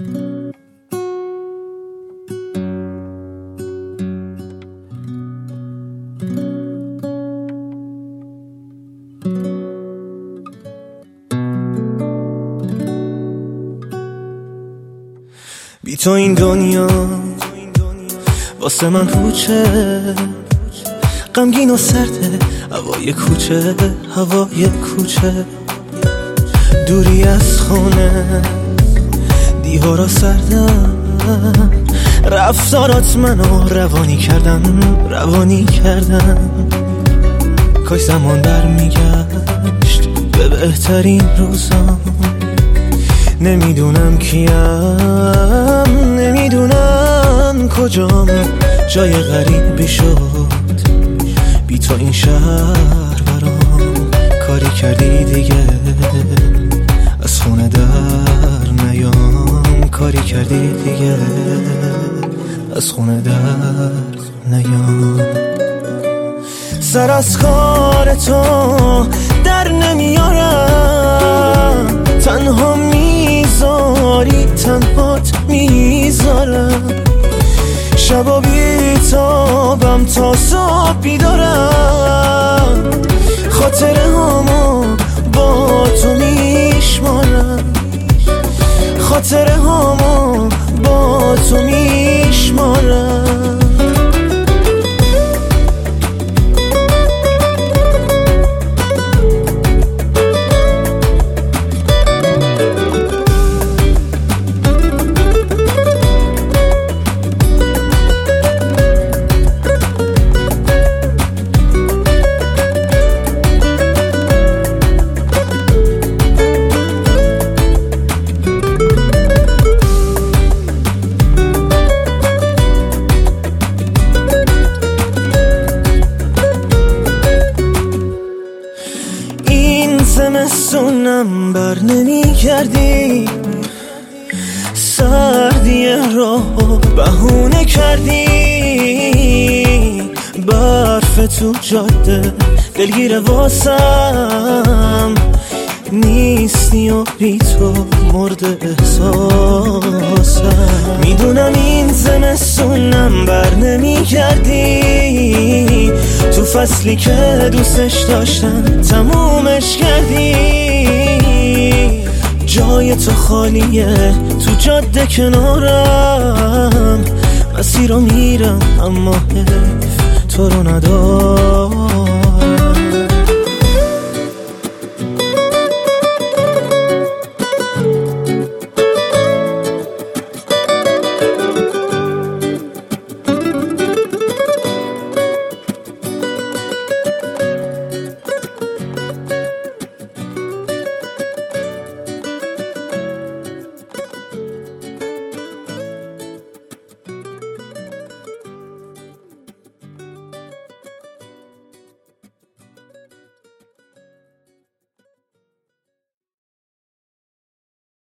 بی تو این دنیا واسه من پوچه، غمگین و سرده هوای کوچه، هوای کوچه. دوری از خونه، دیوارا سردن، رفتارات منو روانی کردن. کاش زمان برمیگشت به بهترین روزام. نمیدونم کیم، نمیدونم کجام، جای غریبی شد بی تو این شهر برام. کاری کردی دیگه از خونه در نیام، کاری کردی دیگه از خونه در نیام. سر از کار تو در نمیارم، تنها میذاری تنهات میذارم. شبا بیتابم تا صبح بیدارم، خاطره هامو با تو میشمارم، خاطره هامو با تو میشمارم. زمستونم بر نمی کردی، سردی راهو بهونه کردی. برف تو جاده دلگیر واسم نیستی و بی تو مرد احساسم. میدونم این زمستونم بر نمی کردی، تو فصلی که دوستش داشتم تمومش کردی. جای تو خالیه تو جاده کنارم، مسیر رو میرم اما حیف تو رو ندارم.